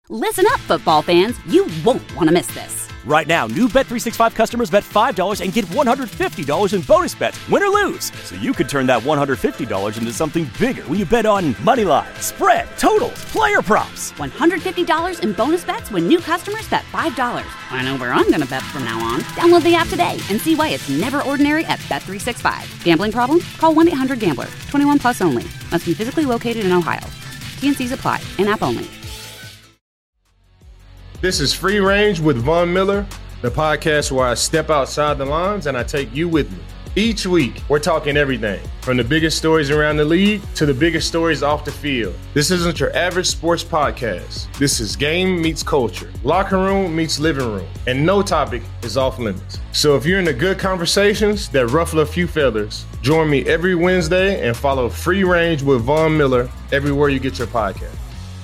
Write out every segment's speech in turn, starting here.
Listen up, football fans. You won't want to miss this. Right now, new Bet365 customers bet $5 and get $150 in bonus bets, win or lose. So you could turn that $150 into something bigger when you bet on money line, spread, totals, player props. $150 in bonus bets when new customers bet $5. I know where I'm going to bet from now on. Download the app today and see why it's never ordinary at Bet365. Gambling problem? Call 1-800-GAMBLER. 21 plus only. Must be physically located in Ohio. T&Cs apply. In-app only. This is Free Range with Von Miller, the podcast where I step outside the lines and I take you with me. Each week, we're talking everything from the biggest stories around the league to the biggest stories off the field. This isn't your average sports podcast. This is game meets culture, locker room meets living room, and no topic is off limits. So if you're into good conversations that ruffle a few feathers, join me every Wednesday and follow Free Range with Von Miller everywhere you get your podcast.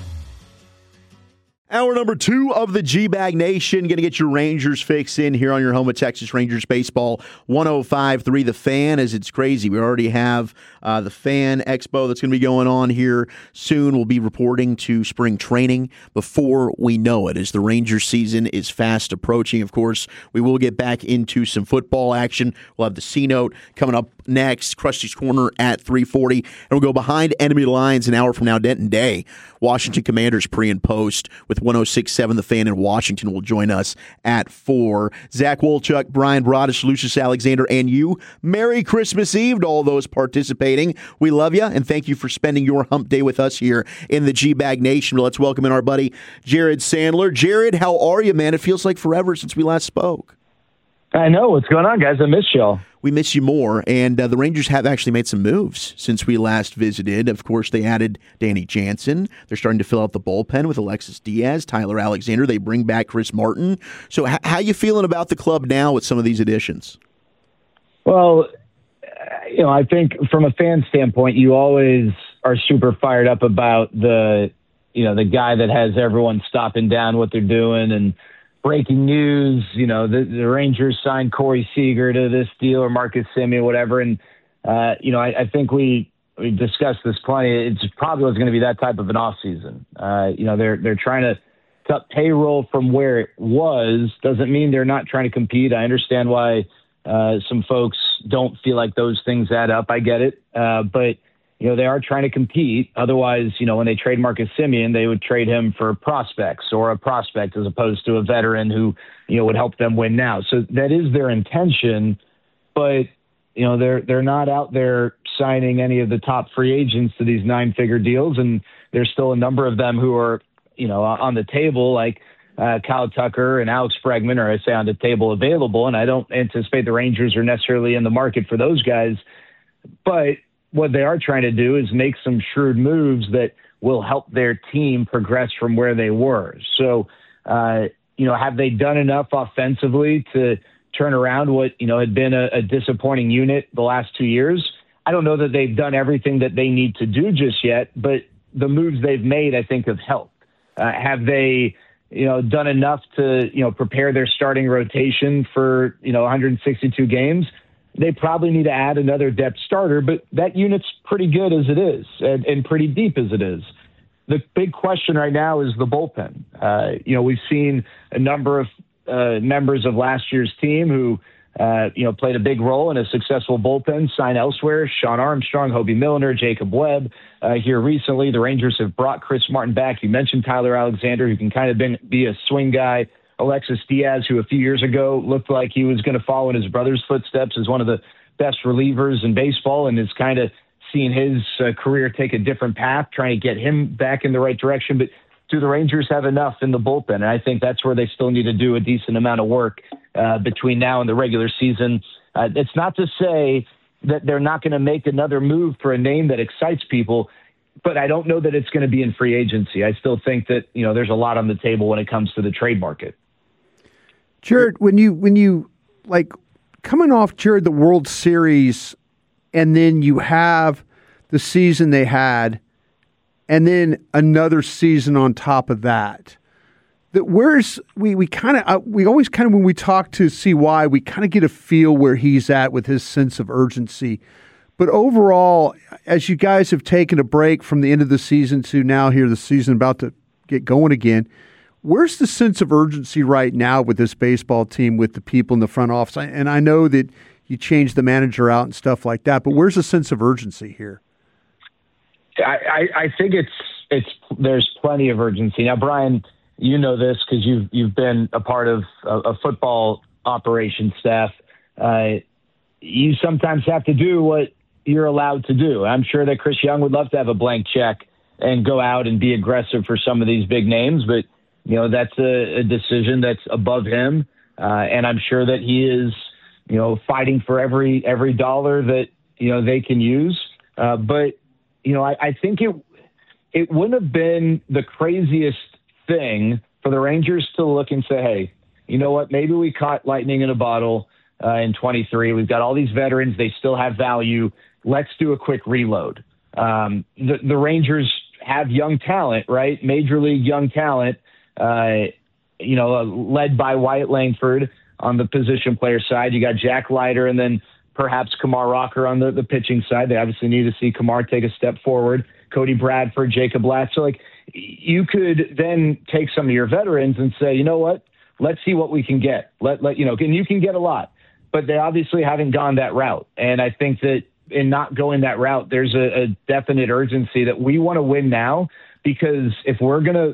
Hour number 2 of the G-Bag Nation. Going to get your Rangers fix in here on your home of Texas Rangers baseball. 105.3 The Fan, as it's crazy. We already have the Fan Expo that's going to be going on here soon. We'll be reporting to spring training before we know it, as the Rangers season is fast approaching. Of course, we will get back into some football action. We'll have the C-Note coming up next, Krusty's Corner at 3:40. And we'll go behind enemy lines an hour from now, Denton Day. Washington Commanders pre and post with 106.7 The Fan in Washington will join us at 4. Zach Wolchuk, Brian Broaddus, Lucius Alexander, and you. Merry Christmas Eve to all those participating. We love you, and thank you for spending your hump day with us here in the G-Bag Nation. Let's welcome in our buddy, Jared Sandler. Jared, how are you, man? It feels like forever since we last spoke. I know. What's going on, guys? I miss y'all. We miss you more, and the Rangers have actually made some moves since we last visited. Of course, they added Danny Jansen. They're starting to fill out the bullpen with Alexis Diaz, Tyler Alexander. They bring back Chris Martin. So how you feeling about the club now with some of these additions? Well, I think from a fan standpoint, you always are super fired up about the guy that has everyone stopping down what they're doing and breaking news, the Rangers signed Corey Seager to this deal or Marcus Semien, whatever. And, I think we discussed this plenty. It's probably was going to be that type of an offseason. They're trying to cut payroll from where it was. Doesn't mean they're not trying to compete. I understand why some folks don't feel like those things add up. I get it. But they are trying to compete. Otherwise, when they trade Marcus Semien, they would trade him for prospects or a prospect as opposed to a veteran who, would help them win now. So that is their intention, but, they're not out there signing any of the top free agents to these 9-figure deals. And there's still a number of them who are, on the table, like Kyle Tucker and Alex Bregman are, I say, on the table available. And I don't anticipate the Rangers are necessarily in the market for those guys, but what they are trying to do is make some shrewd moves that will help their team progress from where they were. So, have they done enough offensively to turn around what, had been a disappointing unit the last 2 years? I don't know that they've done everything that they need to do just yet, but the moves they've made, I think, have helped. Have they, done enough to, prepare their starting rotation for, 162 games? They probably need to add another depth starter, but that unit's pretty good as it is and pretty deep as it is. The big question right now is the bullpen. We've seen a number of members of last year's team who, played a big role in a successful bullpen sign elsewhere. Sean Armstrong, Hobie Milner, Jacob Webb. Here recently, the Rangers have brought Chris Martin back. You mentioned Tyler Alexander, who can kind of be a swing guy. Alexis Diaz, who a few years ago looked like he was going to follow in his brother's footsteps as one of the best relievers in baseball, and is kind of seeing his career take a different path, trying to get him back in the right direction. But do the Rangers have enough in the bullpen? And I think that's where they still need to do a decent amount of work between now and the regular season. It's not to say that they're not going to make another move for a name that excites people, but I don't know that it's going to be in free agency. I still think that, there's a lot on the table when it comes to the trade market. Jared, when you like coming off, Jared, the World Series, and then you have the season they had, and then another season on top of that. That we always kind of when we talk to CY, we kind of get a feel where he's at with his sense of urgency. But overall, as you guys have taken a break from the end of the season to now here, the season about to get going again. Where's the sense of urgency right now with this baseball team, with the people in the front office? And I know that you changed the manager out and stuff like that, but where's the sense of urgency here? I think there's plenty of urgency. Now, Brian, you know this because you've been a part of a football operations staff. You sometimes have to do what you're allowed to do. I'm sure that Chris Young would love to have a blank check and go out and be aggressive for some of these big names, but that's a decision that's above him. And I'm sure that he is, fighting for every dollar that, they can use. But, I think it wouldn't have been the craziest thing for the Rangers to look and say, hey, you know what, maybe we caught lightning in a bottle in 23. We've got all these veterans. They still have value. Let's do a quick reload. The Rangers have young talent, right? Major league young talent, led by Wyatt Langford on the position player side. You got Jack Leiter and then perhaps Kumar Rocker on the pitching side. They obviously need to see Kumar take a step forward. Cody Bradford, Jacob Latz. So, you could then take some of your veterans and say, you know what? Let's see what we can get. And you can get a lot, but they obviously haven't gone that route. And I think that in not going that route, there's a definite urgency that we want to win now, because if we're gonna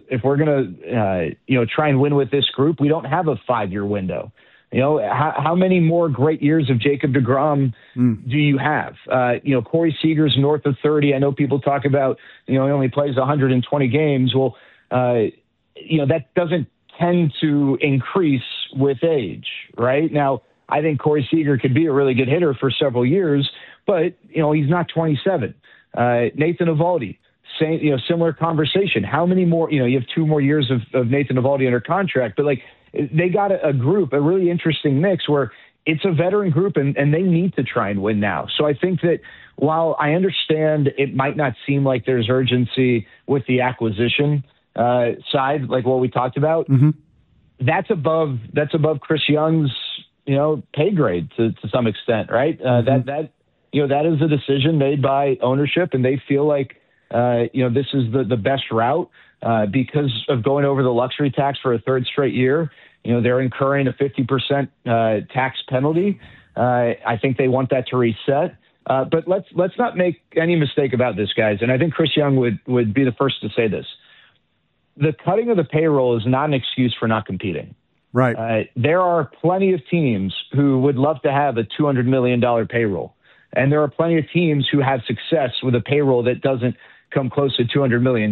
try and win with this group, we don't have a 5-year window. How many more great years of Jacob deGrom do you have? Corey Seager's north of 30. I know people talk about, he only plays 120 games. Well, that doesn't tend to increase with age, right? Now, I think Corey Seager could be a really good hitter for several years, but, he's not 27. Nathan Eovaldi, similar conversation. How many more, you have 2 more years of Nathan Eovaldi under contract, but they got a group, a really interesting mix where it's a veteran group and they need to try and win now. So I think that while I understand it might not seem like there's urgency with the acquisition side, like what we talked about, that's above Chris Young's, pay grade to some extent, right? That is a decision made by ownership, and they feel like, this is the best route because of going over the luxury tax for a third straight year. They're incurring a 50% tax penalty. I think they want that to reset. But let's not make any mistake about this, guys. And I think Chris Young would be the first to say this. The cutting of the payroll is not an excuse for not competing. Right. There are plenty of teams who would love to have a $200 million payroll. And there are plenty of teams who have success with a payroll that doesn't come close to $200 million.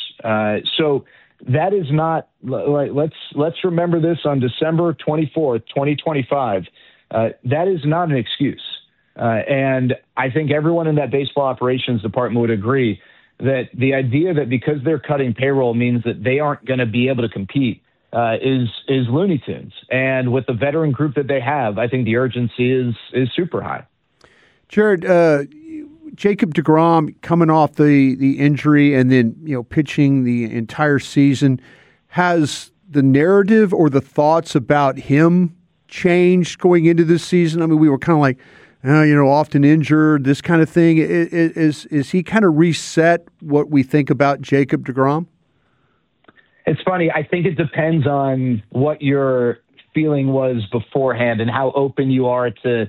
So that is not, let's remember this on December 24th, 2025. That is not an excuse. And I think everyone in that baseball operations department would agree that the idea that because they're cutting payroll means that they aren't going to be able to compete is Looney Tunes. And with the veteran group that they have, I think the urgency is super high. Jared, Jacob deGrom coming off the injury and then pitching the entire season, has the narrative or the thoughts about him changed going into this season? I mean, we were kind of like, often injured, this kind of thing. Is he kind of reset what we think about Jacob deGrom? It's funny. I think it depends on what your feeling was beforehand and how open you are to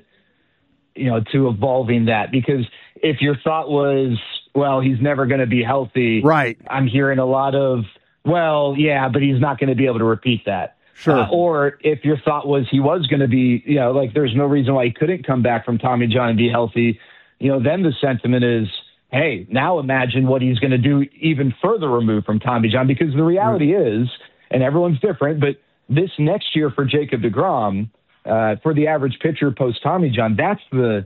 evolving that. Because if your thought was, well, he's never going to be healthy, right? I'm hearing a lot of, well, yeah, but he's not going to be able to repeat that. Sure. Or if your thought was he was going to be, there's no reason why he couldn't come back from Tommy John and be healthy, then the sentiment is, hey, now imagine what he's going to do even further removed from Tommy John. Because the reality is, and everyone's different, but this next year for Jacob deGrom, for the average pitcher post Tommy John, that's the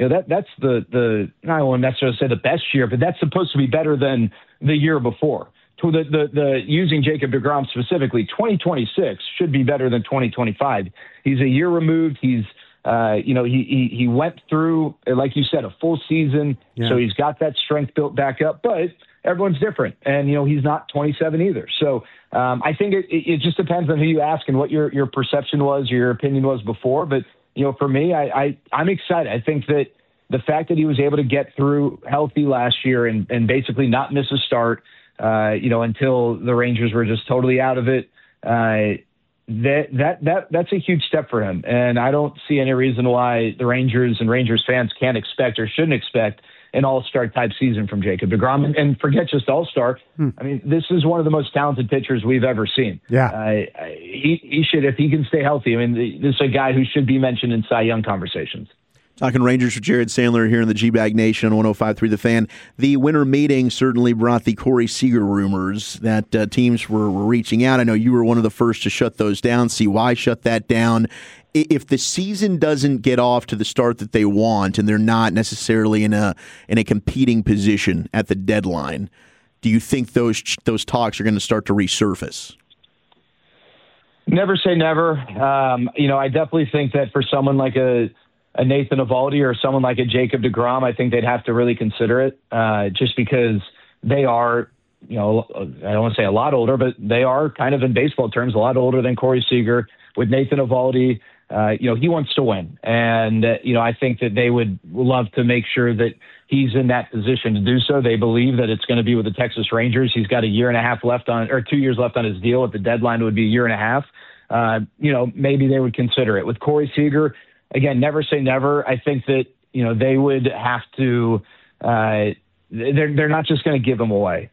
I won't necessarily say the best year, but that's supposed to be better than the year before. To the using Jacob deGrom specifically, 2026 should be better than 2025. He's a year removed. He's he went through, like you said, a full season, so he's got that strength built back up. But everyone's different, and he's not 27 either. So I think it just depends on who you ask and what your perception was, or your opinion was before. But for me, I'm excited. I think that the fact that he was able to get through healthy last year and basically not miss a start, until the Rangers were just totally out of it. That's a huge step for him. And I don't see any reason why the Rangers and Rangers fans can't expect or shouldn't expect an all-star type season from Jacob deGrom. And forget just all-star. I mean, this is one of the most talented pitchers we've ever seen. Yeah. He should, if he can stay healthy, I mean, this is a guy who should be mentioned in Cy Young conversations. Talking Rangers with Jared Sandler here in the G-Bag Nation on 105.3 The Fan. The winter meeting certainly brought the Corey Seager rumors that teams were reaching out. I know you were one of the first to shut those down. CY shut that down. If the season doesn't get off to the start that they want and they're not necessarily in a competing position at the deadline, do you think those talks are going to start to resurface? Never say never. I definitely think that for someone like a Nathan Eovaldi or someone like a Jacob deGrom, I think they'd have to really consider it just because they are, I don't want to say a lot older, but they are kind of in baseball terms a lot older than Corey Seager. With Nathan Eovaldi, he wants to win. And, I think that they would love to make sure that he's in that position to do so. They believe that it's going to be with the Texas Rangers. He's got 2 years left on his deal. At the deadline, it would be 1.5 years. Maybe they would consider it. With Corey Seager, again, never say never. I think that, they would have to, they're not just going to give him away.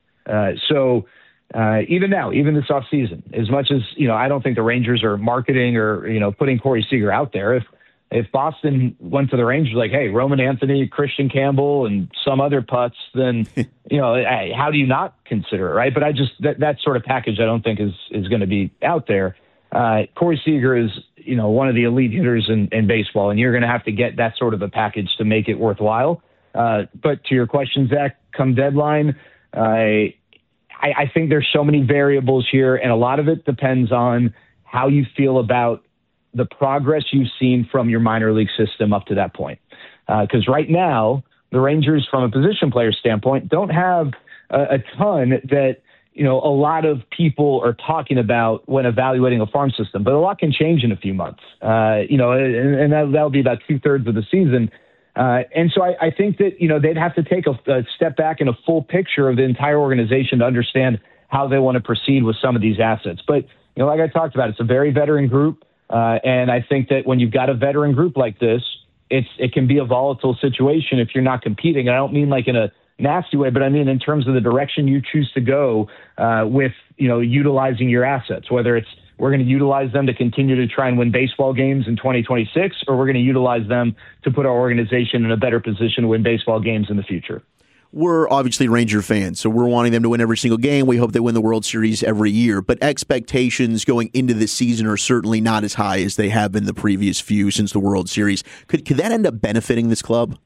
Even now, even this offseason, as much as, I don't think the Rangers are marketing or, putting Corey Seager out there. If Boston went to the Rangers like, hey, Roman Anthony, Christian Campbell, and some other putts, then, how do you not consider it, right? But that sort of package I don't think is going to be out there. Corey Seager is, one of the elite hitters in baseball, and you're going to have to get that sort of a package to make it worthwhile. But to your question, Zach, come deadline, I think there's so many variables here, and a lot of it depends on how you feel about the progress you've seen from your minor league system up to that point. Because right now, the Rangers, from a position player standpoint, don't have a ton that, a lot of people are talking about when evaluating a farm system. But a lot can change in a few months, and that'll be about 2/3 of the season. And so I think that, they'd have to take a step back and a full picture of the entire organization to understand how they want to proceed with some of these assets. But, like I talked about, it's a very veteran group. And I think that when you've got a veteran group like this, it can be a volatile situation if you're not competing. And I don't mean like in a nasty way, but I mean in terms of the direction you choose to go with, utilizing your assets, whether it's we're going to utilize them to continue to try and win baseball games in 2026, or we're going to utilize them to put our organization in a better position to win baseball games in the future. We're obviously Ranger fans, so we're wanting them to win every single game. We hope they win the World Series every year. But expectations going into this season are certainly not as high as they have been the previous few since the World Series. Could that end up benefiting this club?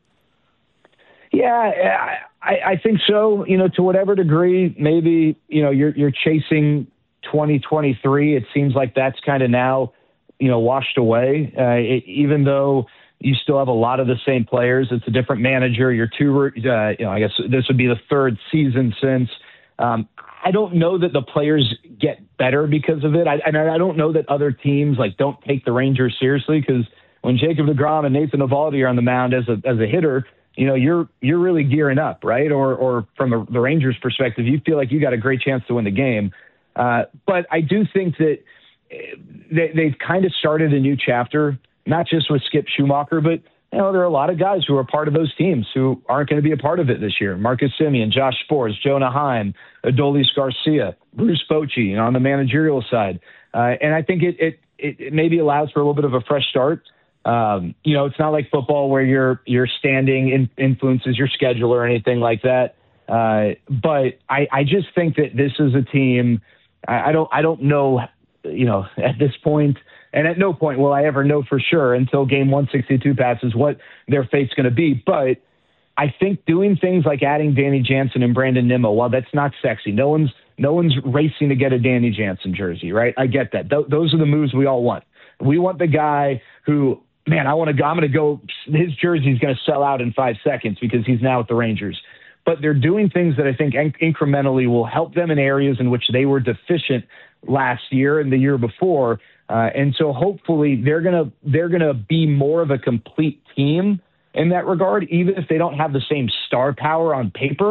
Yeah, I think so. To whatever degree, maybe, you're chasing 2023. It seems like that's kind of now, washed away. Even though you still have a lot of the same players, it's a different manager. I guess this would be the third season since. I don't know that the players get better because of it. I don't know that other teams don't take the Rangers seriously, because when Jacob deGrom and Nathan Eovaldi are on the mound as a hitter, you're really gearing up, right? Or from the Rangers' perspective, you feel like you got a great chance to win the game. But I do think that they've kind of started a new chapter, not just with Skip Schumacher, but there are a lot of guys who are part of those teams who aren't going to be a part of it this year. Marcus Semien, Josh Sborz, Jonah Heim, Adolis Garcia, Bruce Bochy, on the managerial side. And I think it maybe allows for a little bit of a fresh start. It's not like football where your standing influences your schedule or anything like that. But I just think that this is a team. I don't know, at this point, and at no point will I ever know for sure until game 162 passes what their fate's going to be. But I think doing things like adding Danny Jansen and Brandon Nimmo, while that's not sexy, no one's racing to get a Danny Jansen jersey, right? I get that. Those are the moves we all want. We want the guy who, man, I'm going to go, his jersey's going to sell out in 5 seconds because he's now at the Rangers. But they're doing things that I think incrementally will help them in areas in which they were deficient last year and the year before. And so hopefully they're gonna be more of a complete team in that regard, even if they don't have the same star power on paper.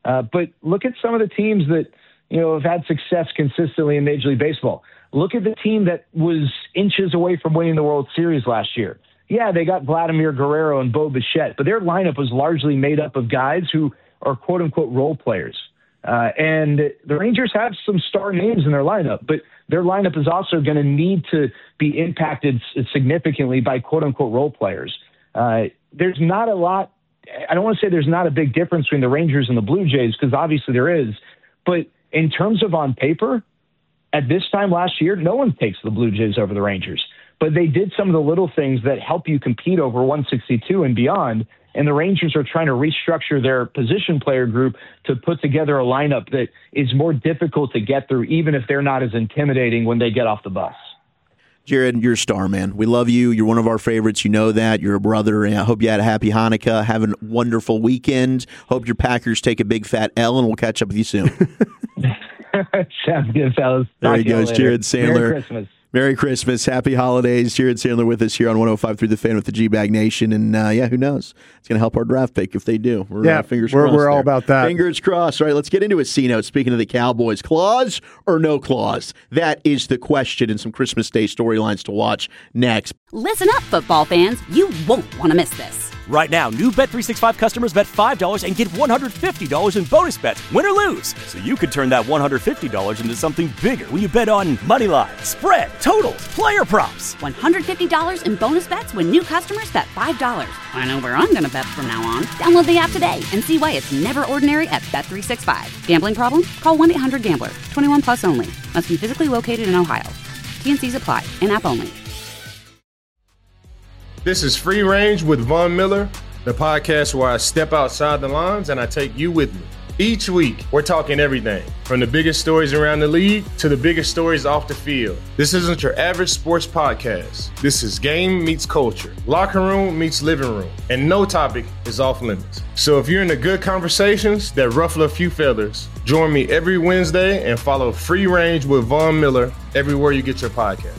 But look at some of the teams that, have had success consistently in Major League Baseball. Look at the team that was inches away from winning the World Series last year. Yeah, they got Vladimir Guerrero and Bo Bichette, but their lineup was largely made up of guys who are quote-unquote role players. And the Rangers have some star names in their lineup, but their lineup is also going to need to be impacted significantly by quote-unquote role players. There's not a lot. I don't want to say there's not a big difference between the Rangers and the Blue Jays, because obviously there is. But in terms of on paper, at this time last year, no one takes the Blue Jays over the Rangers. But they did some of the little things that help you compete over 162 and beyond. And the Rangers are trying to restructure their position player group to put together a lineup that is more difficult to get through, even if they're not as intimidating when they get off the bus. Jared, you're a star, man. We love you. You're one of our favorites. You know that. You're a brother. And I hope you had a happy Hanukkah. Have a wonderful weekend. Hope your Packers take a big fat L, and we'll catch up with you soon. Sounds good, fellas. There he goes, Jared Sandler. Merry Christmas. Merry Christmas. Happy holidays. Jared Sandler with us here on 105.3 The Fan with the G-Bag Nation. And, who knows? It's going to help our draft pick if they do. Fingers crossed. We're all about that. Fingers crossed. All right, let's get into a C-note. Speaking of the Cowboys, clause or no clause? That is the question, and some Christmas Day storylines to watch next. Listen up, football fans. You won't want to miss this. Right now, new Bet365 customers bet $5 and get $150 in bonus bets, win or lose. So you could turn that $150 into something bigger when you bet on money line, spread, totals, player props. $150 in bonus bets when new customers bet $5. I know where I'm going to bet from now on. Download the app today and see why it's never ordinary at Bet365. Gambling problem? Call 1-800-GAMBLER. 21 plus only. Must be physically located in Ohio. T&Cs apply. In-app only. This is Free Range with Von Miller, the podcast where I step outside the lines and I take you with me. Each week, we're talking everything from the biggest stories around the league to the biggest stories off the field. This isn't your average sports podcast. This is game meets culture, locker room meets living room, and no topic is off limits. So if you're into good conversations that ruffle a few feathers, join me every Wednesday and follow Free Range with Von Miller everywhere you get your podcast.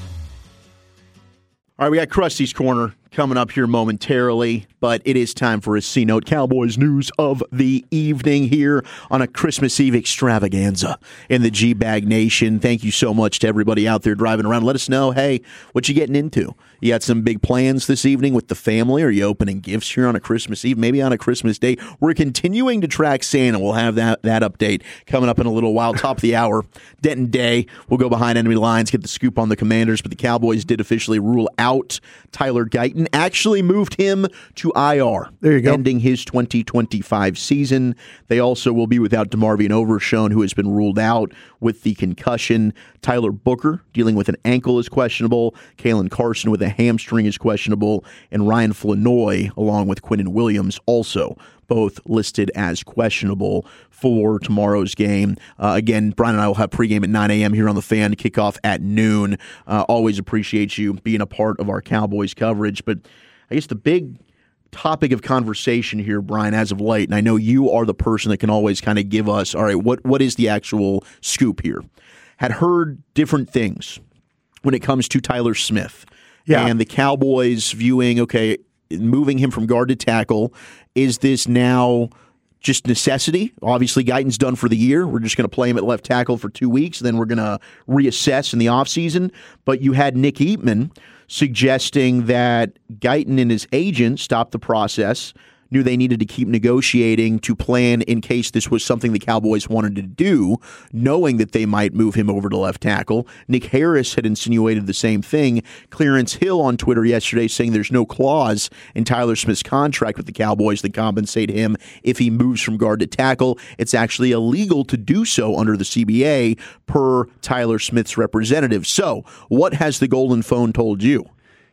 All right, we got Krusty's Corner coming up here momentarily, but it is time for a C-Note Cowboys news of the evening here on a Christmas Eve extravaganza in the G-Bag Nation. Thank you so much to everybody out there driving around. Let us know, hey, what you getting into? You got some big plans this evening with the family? Are you opening gifts here on a Christmas Eve, maybe on a Christmas Day? We're continuing to track Santa. We'll have that update coming up in a little while. Top of the hour, Denton Day. We'll go behind enemy lines, get the scoop on the Commanders, but the Cowboys did officially rule out Tyler Guyton, actually moved him to IR. There you go. Ending his 2025 season. They also will be without DeMarvion Overshown, who has been ruled out with the concussion. Tyler Booker, dealing with an ankle, is questionable. Kalen Carson with a hamstring is questionable. And Ryan Flanoy, along with Quinnen Williams, also both listed as questionable for tomorrow's game. Again, Brian and I will have pregame at 9 a.m. here on The Fan, kickoff at noon. Always appreciate you being a part of our Cowboys coverage. But I guess the big topic of conversation here, Brian, as of late, and I know you are the person that can always kind of give us, all right, what is the actual scoop here? Had heard different things when it comes to Tyler Smith. Yeah. And the Cowboys viewing, okay, moving him from guard to tackle, is this now just necessity? Obviously, Guyton's done for the year. We're just going to play him at left tackle for 2 weeks, then we're going to reassess in the offseason. But you had Nick Eatman suggesting that Guyton and his agent stopped the process, knew they needed to keep negotiating to plan in case this was something the Cowboys wanted to do, knowing that they might move him over to left tackle. Nick Harris had insinuated the same thing. Clarence Hill on Twitter yesterday saying there's no clause in Tyler Smith's contract with the Cowboys that compensate him if he moves from guard to tackle. It's actually illegal to do so under the CBA per Tyler Smith's representative. So what has the Golden Phone told you?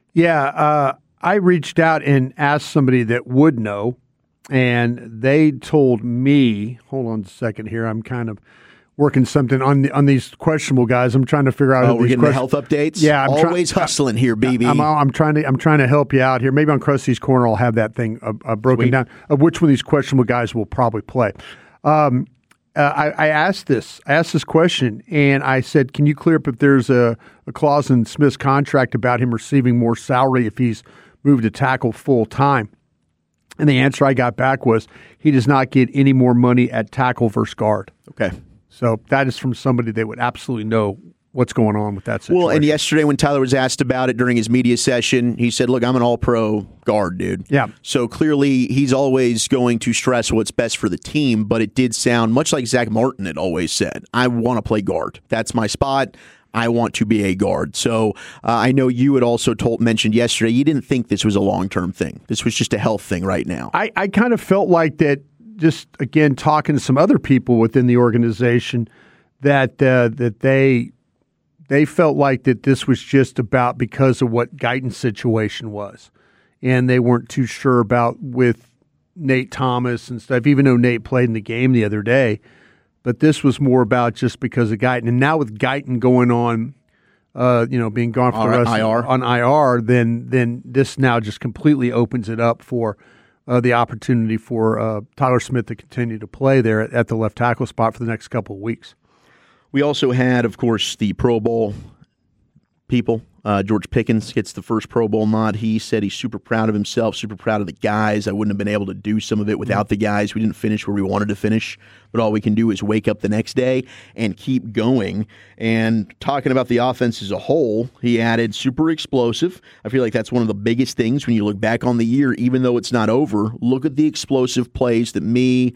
Yeah, I reached out and asked somebody that would know, and they told me, hold on a second here, I'm kind of working something on these questionable guys. I'm trying to figure out. We're getting the health updates. Yeah, I'm always hustling here, BB. I'm trying to help you out here. Maybe on Krusty's Corner, I'll have that thing broken down of which one of these questionable guys will probably play. I asked this question, and I said, "Can you clear up if there's a clause in Smith's contract about him receiving more salary if he's moved to tackle full time?" And the answer I got back was he does not get any more money at tackle versus guard. Okay. So that is from somebody that would absolutely know what's going on with that situation. Well, and yesterday when Tyler was asked about it during his media session, he said, look, I'm an all-pro guard, dude. Yeah. So clearly he's always going to stress what's best for the team, but it did sound much like Zach Martin had always said, I want to play guard. That's my spot. I want to be a guard. So I know you had also mentioned yesterday you didn't think this was a long-term thing. This was just a health thing right now. I kind of felt like that, just again talking to some other people within the organization, that they felt like that this was just about because of what Guyton's situation was, and they weren't too sure about with Nate Thomas and stuff. Even though Nate played in the game the other day. But this was more about just because of Guyton. And now with Guyton going on, being gone for the rest on IR, then this now just completely opens it up for the opportunity for Tyler Smith to continue to play there at the left tackle spot for the next couple of weeks. We also had, of course, the Pro Bowl people. George Pickens gets the first Pro Bowl nod. He said he's super proud of himself, super proud of the guys. I wouldn't have been able to do some of it without the guys. We didn't finish where we wanted to finish, but all we can do is wake up the next day and keep going. And talking about the offense as a whole, he added super explosive. I feel like that's one of the biggest things when you look back on the year, even though it's not over. Look at the explosive plays that me,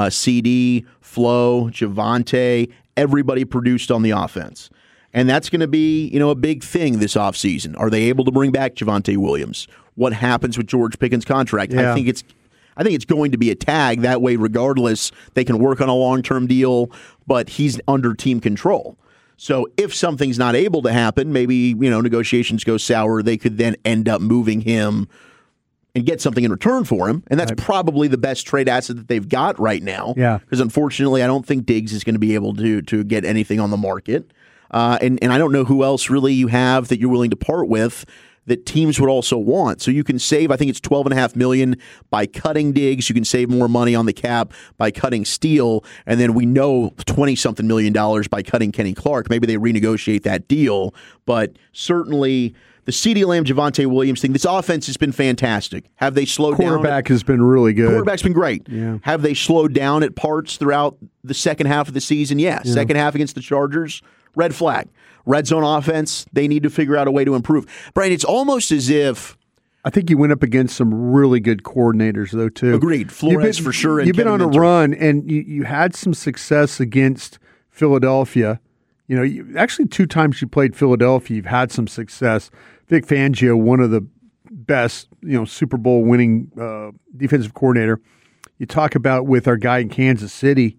CD, Flo, Javonte, everybody produced on the offense. And that's going to be, a big thing this offseason. Are they able to bring back Javonte Williams? What happens with George Pickens' contract? Yeah. I think it's going to be a tag. That way, regardless, they can work on a long-term deal, but he's under team control. So if something's not able to happen, maybe, negotiations go sour, they could then end up moving him and get something in return for him. And that's probably the best trade asset that they've got right now. Yeah. Because unfortunately, I don't think Diggs is going to be able to get anything on the market. And I don't know who else really you have that you're willing to part with that teams would also want. So you can save, I think it's $12.5 million by cutting Diggs. You can save more money on the cap by cutting Steele. And then we know $20-something million by cutting Kenny Clark. Maybe they renegotiate that deal. But certainly the CeeDee Lamb, Javonte Williams thing, this offense has been fantastic. Have they slowed down? Quarterback has been really good. Quarterback's been great. Yeah. Have they slowed down at parts throughout the second half of the season? Yeah. Second half against the Chargers. Red flag. Red zone offense, they need to figure out a way to improve. Brian, it's almost as if... I think you went up against some really good coordinators, though, too. Agreed. Flores, for sure. And you've been Kevin on Minter. a run, and you had some success against Philadelphia. Actually, 2 times you played Philadelphia, you've had some success. Vic Fangio, one of the best, Super Bowl winning defensive coordinator. You talk about with our guy in Kansas City,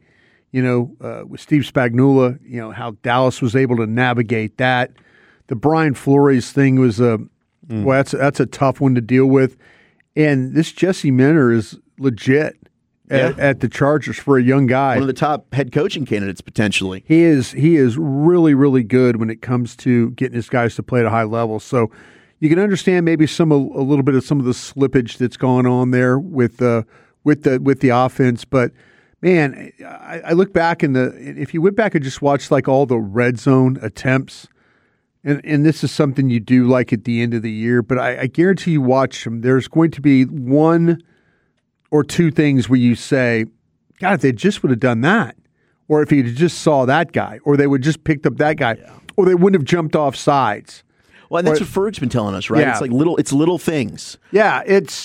with Steve Spagnuolo, how Dallas was able to navigate that. The Brian Flores thing was that's a tough one to deal with. And this Jesse Minter is legit at the Chargers for a young guy. One of the top head coaching candidates, potentially. He is really, really good when it comes to getting his guys to play at a high level. So you can understand maybe a little bit of some of the slippage that's gone on there with the offense, but man, I look back if you went back and just watched like all the red zone attempts, and this is something you do like at the end of the year, but I guarantee you watch them. There's going to be 1 or 2 things where you say, God, if they just would have done that, or if he just saw that guy, or they would just picked up that guy, or they wouldn't have jumped off sides. Well, and that's what Ferg's been telling us, right? Yeah. It's like little things. Yeah,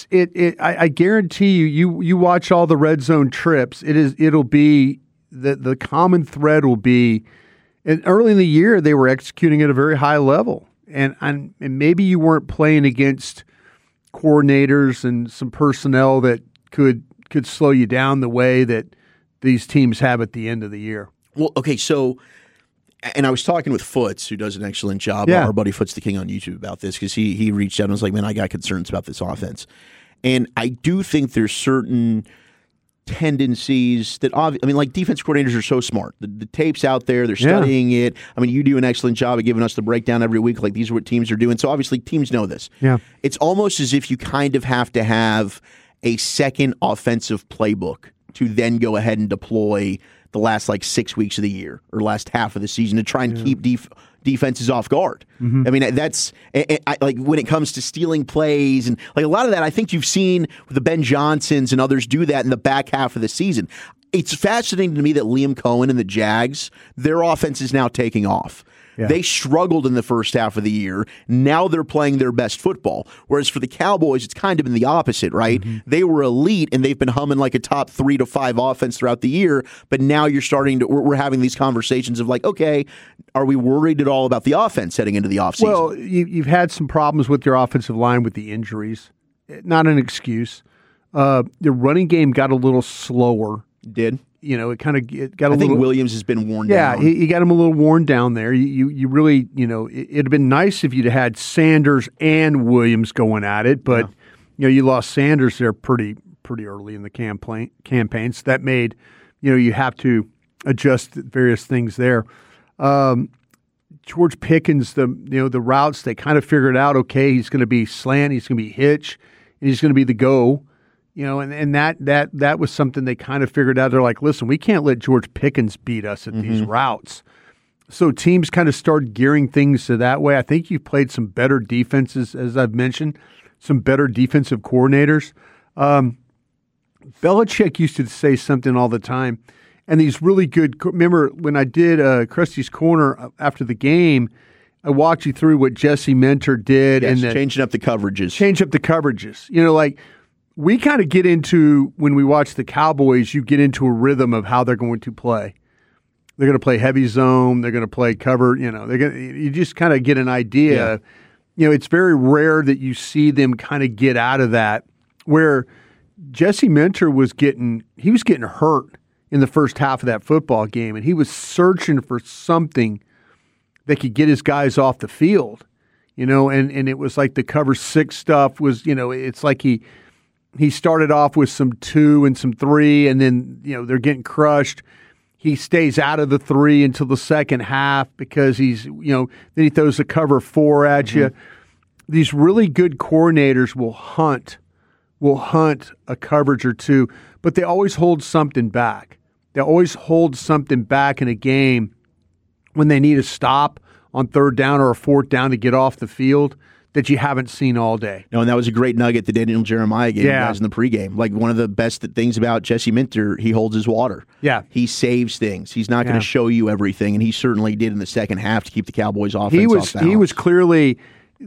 I guarantee you watch all the red zone trips. It'll be the common thread will be, and early in the year they were executing at a very high level, and maybe you weren't playing against coordinators and some personnel that could slow you down the way that these teams have at the end of the year. Well, okay, so. And I was talking with Foots, who does an excellent job, our buddy Foots the King on YouTube, about this, because he reached out and was like, man, I got concerns about this offense. And I do think there's certain tendencies that, like defense coordinators are so smart. The tape's out there. They're studying it. I mean, you do an excellent job of giving us the breakdown every week, like these are what teams are doing. So obviously teams know this. Yeah. It's almost as if you kind of have to have a second offensive playbook to then go ahead and deploy the last 6 weeks of the year or last half of the season to try and keep defenses off guard. I mean, that's like when it comes to stealing plays and like a lot of that, I think you've seen the Ben Johnsons and others do that in the back half of the season. It's fascinating to me that Liam Cohen and the Jags, their offense is now taking off. Yeah. They struggled in the first half of the year. Now they're playing their best football. Whereas for the Cowboys, it's kind of been the opposite, right? They were elite, and they've been humming like a top 3 to 5 offense throughout the year. But now you're starting to, we're having these conversations of like, okay, are we worried at all about the offense heading into the offseason? Well, you've had some problems with your offensive line with the injuries. Not an excuse. The running game got a little slower. Did. You know, it got a little. I think Williams has been worn down. Yeah, he got him a little worn down there. You really, you know, it'd have been nice if you'd had Sanders and Williams going at it, but you know, you lost Sanders there pretty early in the campaign, so that made, you know, you have to adjust various things there. George Pickens, the routes, they kind of figured out. Okay, he's going to be slant, he's going to be hitch, and he's going to be the go. You know, and that was something they kind of figured out. They're like, listen, we can't let George Pickens beat us at these routes. So teams kind of start gearing things to that way. I think you've played some better defenses, as I've mentioned, some better defensive coordinators. Belichick used to say something all the time, and these really good – remember when I did Krusty's Corner after the game, I walked you through what Jesse Minter did. Yes, and changing up the coverages. Change up the coverages. You know, like – we kind of get into, when we watch the Cowboys, you get into a rhythm of how they're going to play. They're going to play heavy zone. They're going to play cover. You know, you just kind of get an idea. Yeah. You know, it's very rare that you see them kind of get out of that. Where Jesse Minter was getting hurt in the first half of that football game, and he was searching for something that could get his guys off the field. You know, and it was like the cover 6 stuff was, you know, it's like he started off with some 2 and some 3, and then, you know, they're getting crushed. He stays out of the 3 until the second half because he's, you know, then he throws the cover 4 at you. These really good coordinators will hunt a coverage or 2, but they always hold something back. They always hold something back in a game when they need a stop on 3rd down or a 4th down to get off the field that you haven't seen all day. No, and that was a great nugget that Daniel Jeremiah gave you guys in the pregame. Like, one of the best things about Jesse Minter, he holds his water. Yeah. He saves things. He's not going to show you everything, and he certainly did in the second half to keep the Cowboys offense off balance. He was clearly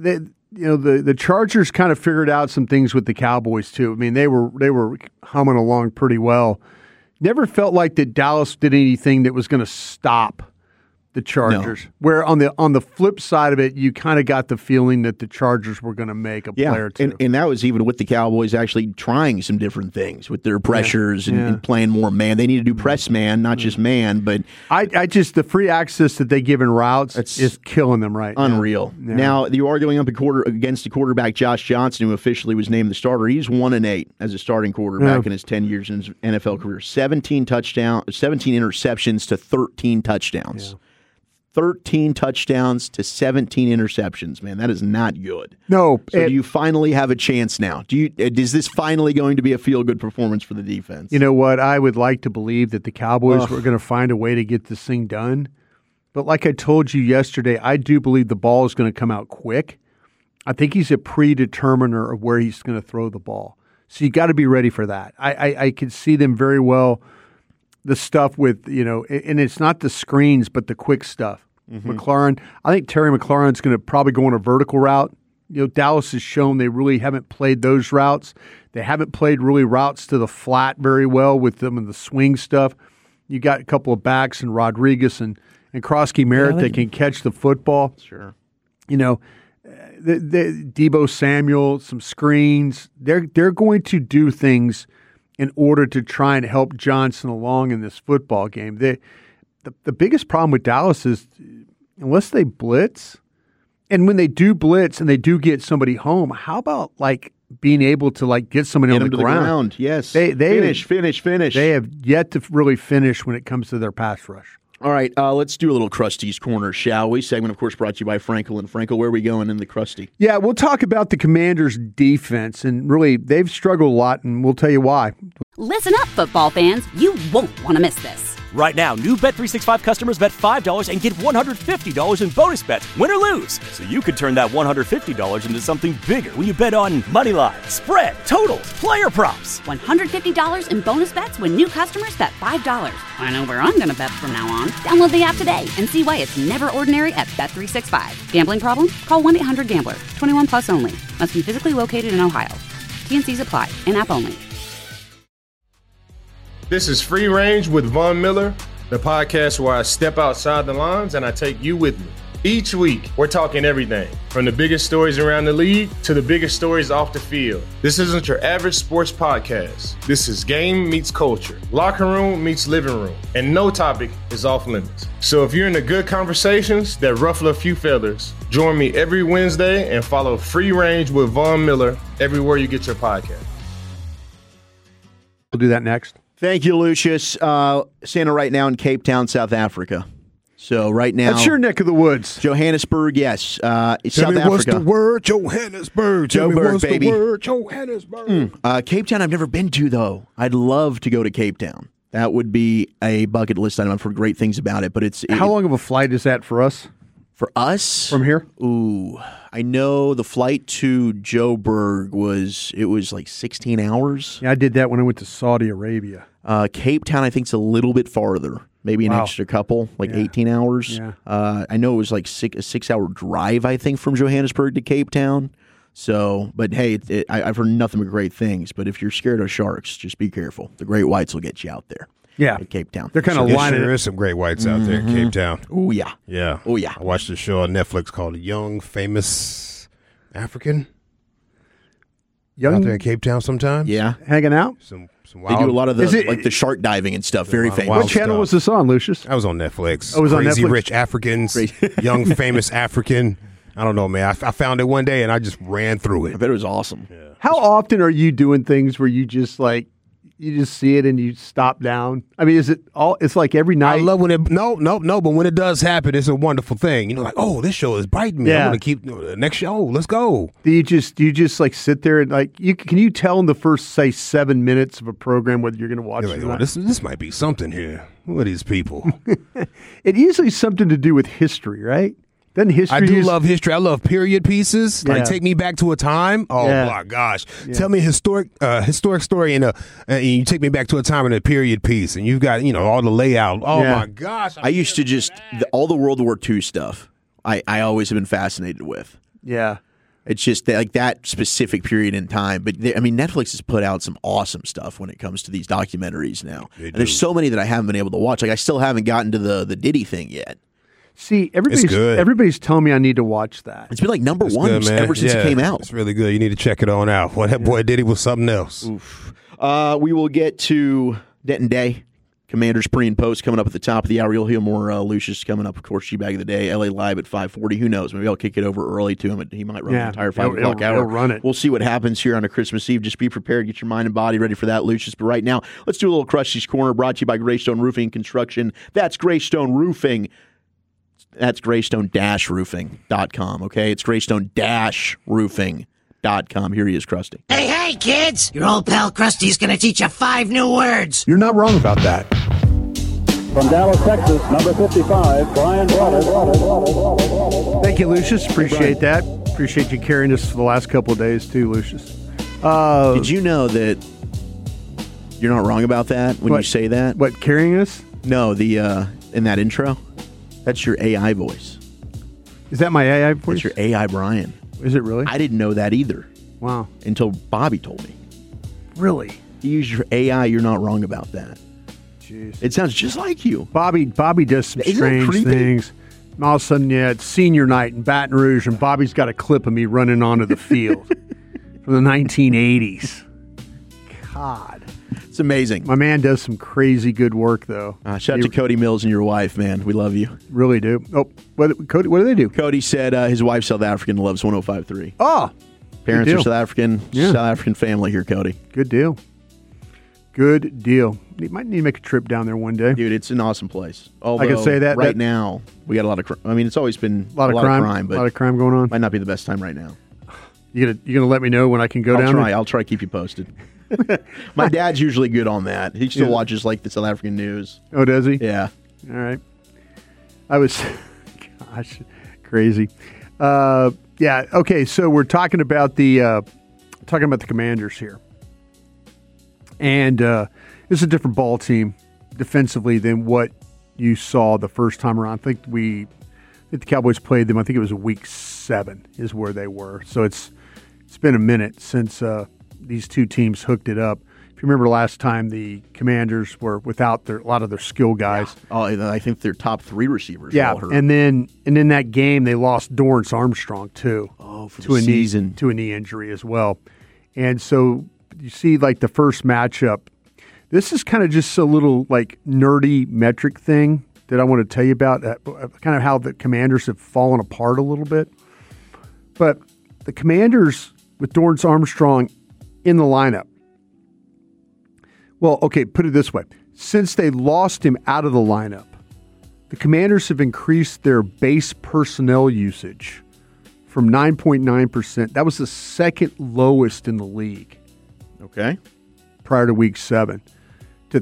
the Chargers kind of figured out some things with the Cowboys too. I mean, they were humming along pretty well. Never felt like that Dallas did anything that was going to stop the Chargers. No. Where on the flip side of it, you kind of got the feeling that the Chargers were going to make a play or two. And that was even with the Cowboys actually trying some different things with their pressures and playing more man. They need to do press man, not just man. But I just, the free access that they give in routes is killing them right unreal. now. Now, you are going up against the quarterback Josh Johnson, who officially was named the starter. He's 1-8 as a starting quarterback in his 10 years in his NFL career. 17 interceptions to 13 touchdowns. Yeah. 13 touchdowns to 17 interceptions, man. That is not good. No. So do you finally have a chance now? Is this finally going to be a feel-good performance for the defense? You know what? I would like to believe that the Cowboys were going to find a way to get this thing done. But like I told you yesterday, I do believe the ball is going to come out quick. I think he's a predeterminer of where he's going to throw the ball. So you got to be ready for that. I could see them very well, the stuff with, you know, and it's not the screens, but the quick stuff. McLaurin, I think Terry McLaurin's going to probably go on a vertical route. You know, Dallas has shown they really haven't played those routes. They haven't played really routes to the flat very well with them and the swing stuff. You got a couple of backs and Rodriguez and Krosky Merritt that can catch the football. Sure. You know, the Deebo Samuel, some screens. They're going to do things in order to try and help Johnson along in this football game. The biggest problem with Dallas is unless they blitz, and when they do blitz and they do get somebody home, how about like being able to like get somebody on the ground? Yes, they finish. They have yet to really finish when it comes to their pass rush. All right, let's do a little Krusty's Corner, shall we? Segment, of course, brought to you by Frankel and Frankel. Where are we going in the Krusty? Yeah, we'll talk about the Commanders' defense, and really, they've struggled a lot, and we'll tell you why. Listen up, football fans. You won't want to miss this. Right now, new Bet365 customers bet $5 and get $150 in bonus bets, win or lose. So you could turn that $150 into something bigger when you bet on moneyline, spread, totals, player props. $150 in bonus bets when new customers bet $5. I know where I'm going to bet from now on. Download the app today and see why it's never ordinary at Bet365. Gambling problem? Call 1-800-GAMBLER. 21 plus only. Must be physically located in Ohio. T&Cs apply. In-app only. This is Free Range with Von Miller, the podcast where I step outside the lines and I take you with me. Each week, we're talking everything from the biggest stories around the league to the biggest stories off the field. This isn't your average sports podcast. This is game meets culture, locker room meets living room, and no topic is off limits. So if you're into good conversations that ruffle a few feathers, join me every Wednesday and follow Free Range with Von Miller everywhere you get your podcast. We'll do that next. Thank you, Lucius. Santa right now in Cape Town, South Africa. So right now, That's your neck of the woods. Johannesburg, yes. South Africa. What's the word? Johannesburg. Tell me Joburg, what's baby. the word? Johannesburg. Cape Town, I've never been to, though. I'd love to go to Cape Town. That would be a bucket list item. I've heard great things about it, but How long of a flight is that for us? For us? From here? Ooh, I know the flight to Joburg was like 16 hours. Yeah, I did that when I went to Saudi Arabia. Cape Town, I think, is a little bit farther. Maybe an extra couple, like 18 hours. Yeah. I know it was like a 6-hour drive, I think, from Johannesburg to Cape Town. So, but hey, I've heard nothing but great things. But if you're scared of sharks, just be careful. The great whites will get you out there. Yeah. At Cape Town. They're kind of Yes, lining there it. is some great whites out there in Cape Town. Oh, yeah. Yeah. Oh, yeah. I watched a show on Netflix called Young Famous African. Out there in Cape Town sometime. Yeah. Hanging out? Some They wild. do a lot of Is it- like the shark diving and stuff. Very famous. wild What channel stuff. was this on, Lucius? I was on Netflix. Oh, it was on Crazy Netflix? Rich Africans. Young Famous African. I don't know, man. I found it one day and I just ran through I it. bet it was awesome. How often are you doing things where you just see it and you stop down? I mean, is it all? It's like every I night. love when it. No, but when it does happen, it's a wonderful thing. You know, like, oh, this show is biting me. Yeah. I'm gonna keep next show. Let's go. Do you just like sit there and like can you tell in the first say 7 minutes of a program whether you're going to watch You're it like, or oh, not? this might be something here. Who are these people? It usually has something to do with history, right? Doesn't history? I do love history. I love period pieces. Yeah. Like take me back to a time. Oh Yeah. my gosh! Tell me a historic story and you take me back to a time in a period piece, and you've got all the layout. Oh Yeah. my gosh! I used to just all the World War II stuff. I always have been fascinated with. Yeah. It's just like that specific period in time. But Netflix has put out some awesome stuff when it comes to these documentaries now. And there's so many that I haven't been able to watch. Like I still haven't gotten to the Diddy thing yet. See, good. everybody's telling me I need to watch that. It's been like number one Good, man. ever since it came out. It's really good. You need to check it on out. What that boy did, he was something else. We will get to Denton Day. Commanders pre and post coming up at the top of the hour. You'll hear more Lucius coming up, of course, G-Bag of the Day, LA Live at 5:40. Who knows? Maybe I'll kick it over early to him. He might run the entire 5 o'clock hour. He'll run it. We'll see what happens here on a Christmas Eve. Just be prepared. Get your mind and body ready for that, Lucius. But right now, let's do a little Krusty's Corner brought to you by Greystone Roofing and Construction. That's Greystone Roofing. That's Greystone-roofing.com, okay? It's Greystone-roofing.com. Here he is, Krusty. Hey, kids! Your old pal Krusty's gonna teach you 5 new words. You're not wrong about that. From Dallas, Texas, number 55, Brian Brothers. Thank you, Lucius. Appreciate that. Appreciate you carrying us for the last couple of days too, Lucius. Did you know that you're not wrong about that when you say that? What, carrying us? No, in that intro, that's your AI voice. Is that my AI voice? That's your AI Brian. Is it really? I didn't know that either Wow. until Bobby told me. Really? You use your AI, you're not wrong about that. Jeez. It sounds just like you. Bobby does some Isn't that strange creepy? things. And all of a sudden, it's senior night in Baton Rouge, and Bobby's got a clip of me running onto the field from the 1980s. God. It's amazing. My man does some crazy good work, though. Shout out to Cody Mills and your wife, man. We love you. Really do. Oh, Cody, what do they do? Cody said his wife's South African and loves 105.3. Oh, Parents good are deal. South African. Yeah. South African family here, Cody. Good deal. Good deal. You might need to make a trip down there one day. Dude, it's an awesome place. Although, I can say that right now we got a lot of. It's always been A lot of crime. but a lot of crime going on. might not be the best time right now. You gonna let me know when I can go down there? I'll try to keep you posted. My dad's usually good on that. He still watches like the South African news. Oh, does he? Yeah. All right. I was, gosh, crazy. Yeah. Okay. So we're talking about the Commanders here, and it's a different ball team defensively than what you saw the first time around. I think the Cowboys played them. I think it was week 7 is where they were. So it's been a minute since these two teams hooked it up. If you remember last time, the Commanders were without a lot of their skill guys. Yeah. Oh, I think their top 3 receivers. Yeah, all hurt. and then in that game they lost Dorrance Armstrong too. Oh, for to the a season. to a knee injury as well. And so you see, like the first matchup, this is kind of just a little like nerdy metric thing that I want to tell you about, kind of how the Commanders have fallen apart a little bit. But the Commanders with Dorrance Armstrong in the lineup. Well, okay, put it this way. Since they lost him out of the lineup, the Commanders have increased their base personnel usage from 9.9%. That was the second lowest in the league. Okay. Prior to week 7. To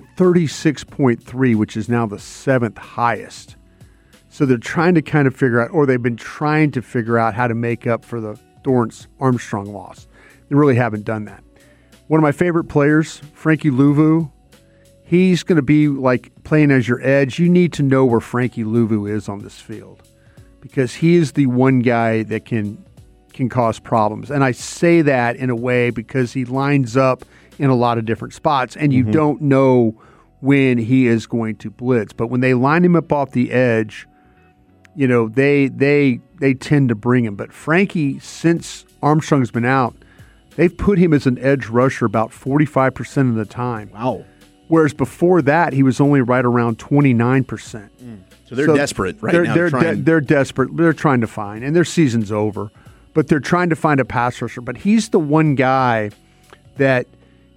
36.3, which is now the 7th highest. So they're trying to kind of figure out, or they've been trying to figure out how to make up for the Dorrance Armstrong loss. They really haven't done that. One of my favorite players, Frankie Louvu, he's going to be like playing as your edge. You need to know where Frankie Louvu is on this field because he is the one guy that can cause problems. And I say that in a way because he lines up in a lot of different spots, and you don't know when he is going to blitz. But when they line him up off the edge, you know, they tend to bring him. But Frankie, since Armstrong's been out, they've put him as an edge rusher about 45% of the time. Wow. Whereas before that, he was only right around 29%. So they're desperate right now. They're desperate. They're trying to find, and their season's over, but they're trying to find a pass rusher. But he's the one guy that,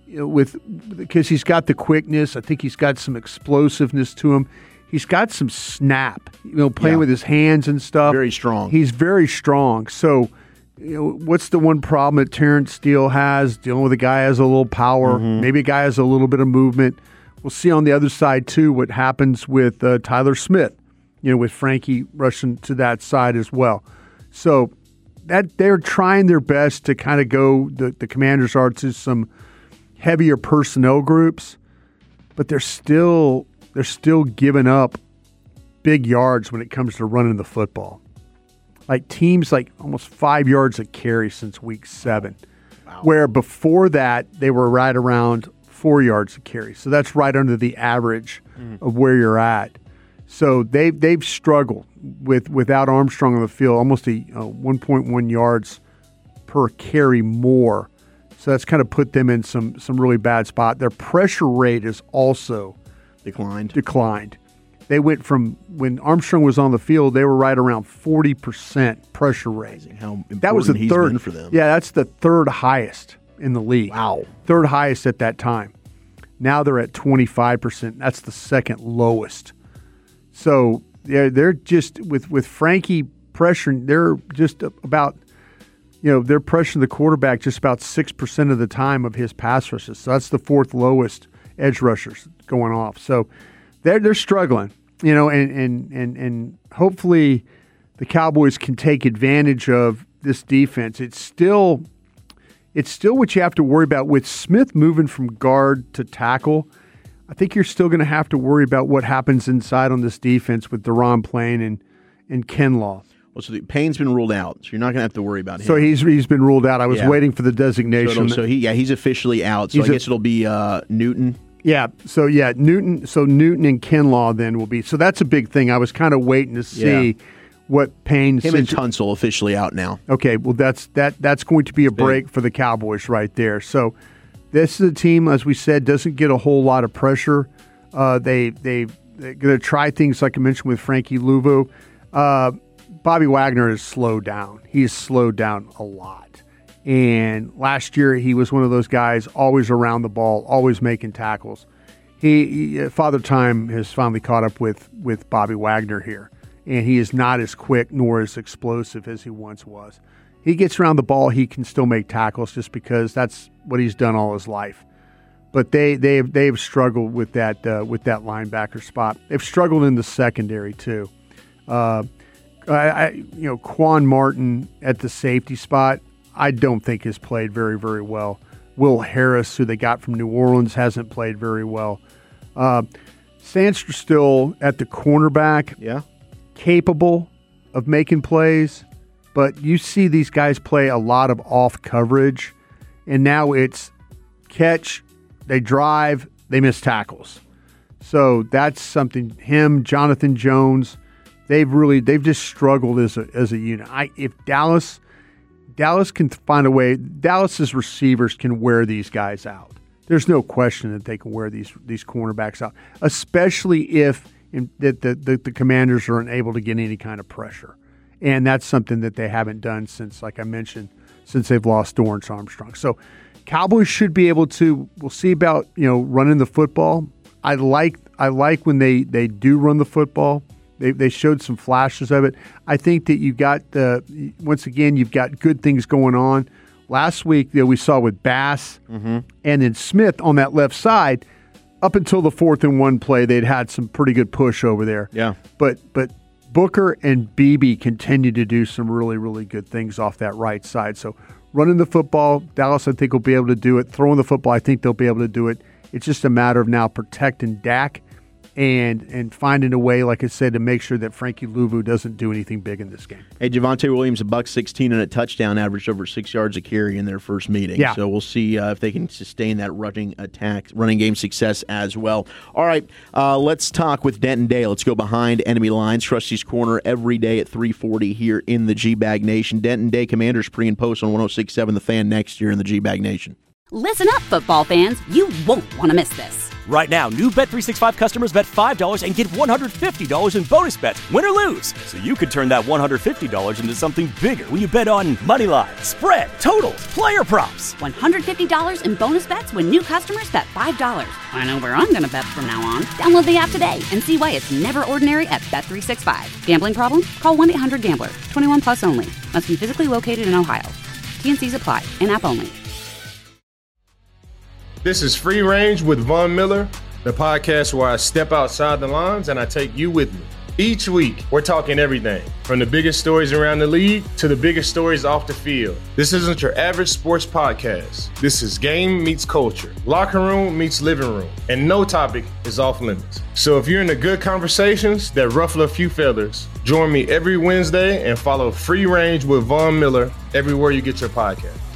because he's got the quickness, I think he's got some explosiveness to him. He's got some snap, playing with his hands and stuff. Very strong. He's very strong. So, what's the one problem that Terrence Steele has? Dealing with a guy has a little power, maybe a guy has a little bit of movement. We'll see on the other side too what happens with Tyler Smith. With Frankie rushing to that side as well. So that they're trying their best to kind of go. The Commanders are to some heavier personnel groups, but they're still giving up big yards when it comes to running the football. Like teams like almost 5 yards a carry since week 7, where before that they were right around 4 yards a carry. So that's right under the average of where you're at. So they've struggled without Armstrong on the field, almost 1.1 yards per carry more. So that's kind of put them in some really bad spot. Their pressure rate is also declined. They went from when Armstrong was on the field, they were right around 40% pressure rate. How important that was the he's third been for them. Yeah, that's the third highest in the league. Wow. Third highest at that time. Now they're at 25%. That's the second lowest. So they're just with Frankie pressuring, they're just about, they're pressuring the quarterback just about 6% of the time of his pass rushes. So that's the fourth lowest edge rushers going off. So they're struggling, and hopefully the Cowboys can take advantage of this defense. It's still what you have to worry about with Smith moving from guard to tackle. I think you're still going to have to worry about what happens inside on this defense with Deron Payne and Kinlaw. Well, so Payne's been ruled out, so you're not going to have to worry about him. So he's been ruled out. I was waiting for the designation. So he's officially out. So I guess it'll be Newton. Yeah. So Newton. So Newton and Kinlaw then will be. So that's a big thing. I was kind of waiting to see what Payne. Him and Tunsil officially out now. Okay. Well, that's going to be a break for the Cowboys right there. So. This is a team, as we said, doesn't get a whole lot of pressure. They're going to try things like I mentioned with Frankie Louvu. Bobby Wagner has slowed down. He's slowed down a lot. And last year he was one of those guys always around the ball, always making tackles. Father Time has finally caught up with Bobby Wagner here. And he is not as quick nor as explosive as he once was. he gets around the ball, he can still make tackles just because that's what he's done all his life. But they've struggled with that linebacker spot. They've struggled in the secondary too. Quan Martin at the safety spot, I don't think has played very, very well. Will Harris, who they got from New Orleans, hasn't played very well. Sandster still at the cornerback, capable of making plays, but you see these guys play a lot of off coverage, and now it's catch, they drive, they miss tackles. So that's something. Him, Jonathan Jones, they've just struggled as a unit. If Dallas can find a way, Dallas's receivers can wear these guys out. There's no question that they can wear these cornerbacks out, especially if the Commanders aren't able to get any kind of pressure. And that's something that they haven't done since, like I mentioned, since they've lost Dorrance Armstrong. So Cowboys should be able to, we'll see about, running the football. I like when they do run the football. They showed some flashes of it. I think that you've got good things going on. Last week we saw with Bass and then Smith on that left side. Up until the 4th and 1 play, they'd had some pretty good push over there. Yeah, but Booker and Beebe continue to do some really, really good things off that right side. So running the football, Dallas I think will be able to do it. Throwing the football, I think they'll be able to do it. It's just a matter of now protecting Dak and finding a way, like I said, to make sure that Frankie Louvu doesn't do anything big in this game. Hey, Javonte Williams, $116 and a touchdown, averaged over 6 yards a carry in their first meeting. Yeah. So we'll see if they can sustain that running game success as well. All right, let's talk with Denton Day. Let's go behind enemy lines. Trusty's Corner every day at 3:40 here in the G-Bag Nation. Denton Day, Commanders pre and post on 106.7 The Fan next year in the G-Bag Nation. Listen up, football fans. You won't want to miss this. Right now, new Bet365 customers bet $5 and get $150 in bonus bets, win or lose. So you could turn that $150 into something bigger when you bet on moneyline, spread, totals, player props. $150 in bonus bets when new customers bet $5. I know where I'm going to bet from now on. Download the app today and see why it's never ordinary at Bet365. Gambling problem? Call 1-800-GAMBLER. 21 plus only. Must be physically located in Ohio. T&Cs apply. In-app only. This is Free Range with Von Miller, the podcast where I step outside the lines and I take you with me. Each week, we're talking everything from the biggest stories around the league to the biggest stories off the field. This isn't your average sports podcast. This is game meets culture, locker room meets living room, and no topic is off limits. So if you're into good conversations that ruffle a few feathers, join me every Wednesday and follow Free Range with Von Miller everywhere you get your podcast.